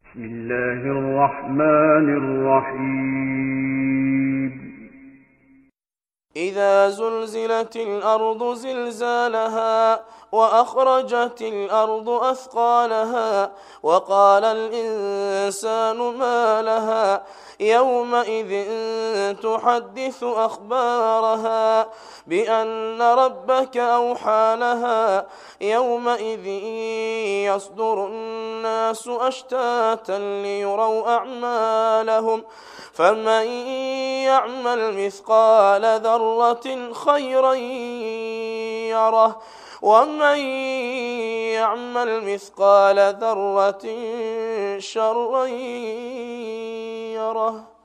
بسم الله الرحمن الرحيم إذا زلزلت الأرض زلزالها وأخرجت الأرض أثقالها وقال الإنسان ما لها يومئذ تحدث أخبارها بأن ربك أوحى لها يومئذ يصدر الناس أشتاتا ليروا أعمالهم فمن يعمل مثقال ذرة خيرا يره ومن يعمل مثقال ذرة شرا يره.